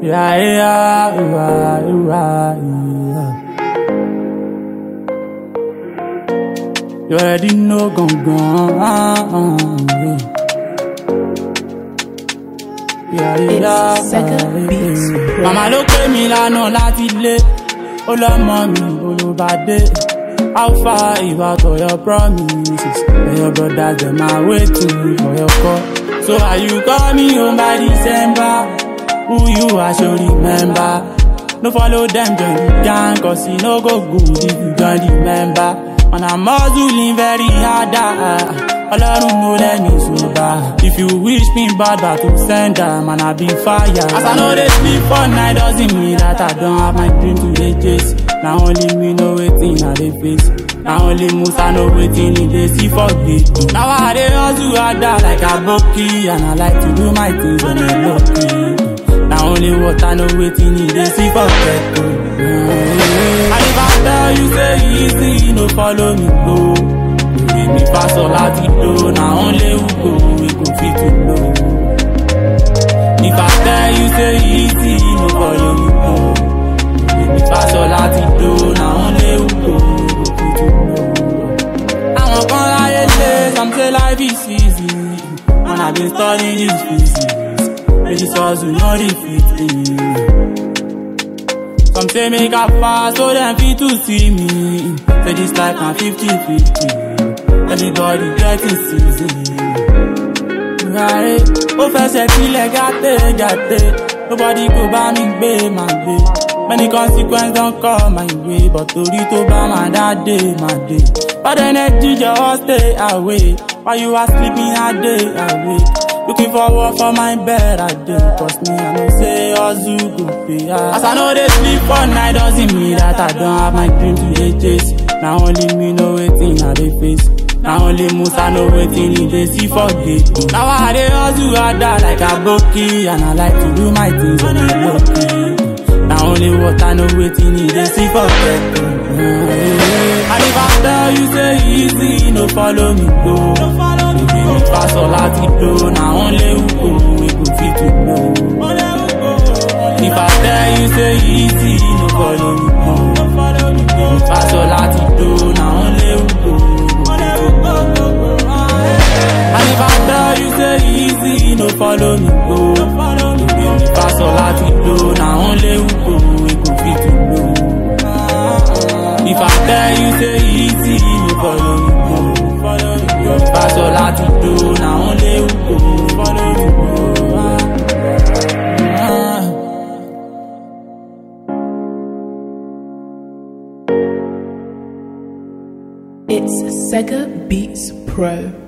Yeah, yeah, yeah, yeah. You already know yeah, yeah, It's Sega Beats. Mama ló pè mí lánàá láti ilé, ó lọ́mọ mi olùbàdé. How far about all your promises? And your brothers them are waiting for your call. So are you coming home by December? Who you are should remember. No follow them join the gang, cause you no go good if you join the member. And I'm hustling very hard. Ọlọ́run no let me sober. If you wish me bad, but to send them, man, I be fire. As I know they sleep for night, doesn't mean that I don't have my dream to dey chase. Now only me know waiting I dey face. Now only Musa know waiting in dey see for gate. Now I dey hustle harder like a bucky, and I like to do my things on a low key. Now only water know waiting in dey see for ghetto. And if I tell you say easy, no follow me go. Give me pass all I do, now only who go, we go fit to know. If I tell you say easy, no follow me go. Give me pass all I do, now only who go, we go fit to know. I want one like some say life is easy, and I've been studying this physics. But this hustle not defeat me. Some say make a fast, so them fit to see me. Say this life I'm 50-50. Everybody getting season. Right? Oh, first gate. Nobody go buy me, babe, my babe. Many consequences don't come my way, but to buy my that day, my day. But the energy just stay away. While you are sleeping, I day awake. Looking forward for my bed, I day. Cause me, I know say Ozu go pay. As I know they sleep for night, doesn't mean that I don't have my dream to dey chase. Now only me know waiting I dey face. Now only Musa know waiting in dey see for gate. Now I dey hustle harder like a bucky, and I like to do my things on a low key. Now only water know waiting in dey see for ghetto. And if I tell you say easy, no follow me go. Give me pass all I do, now only who go, we go fit to know. If I tell you say easy, no follow me go. Give me pass all I do, now only who go. And if I tell you say easy, no follow me go. Give me pass all I do, now only who go, we go fit to know. If I tell you say easy, no follow me go. Give me pass all I do, now only who go, follow me go. It's Sega Beats Pro.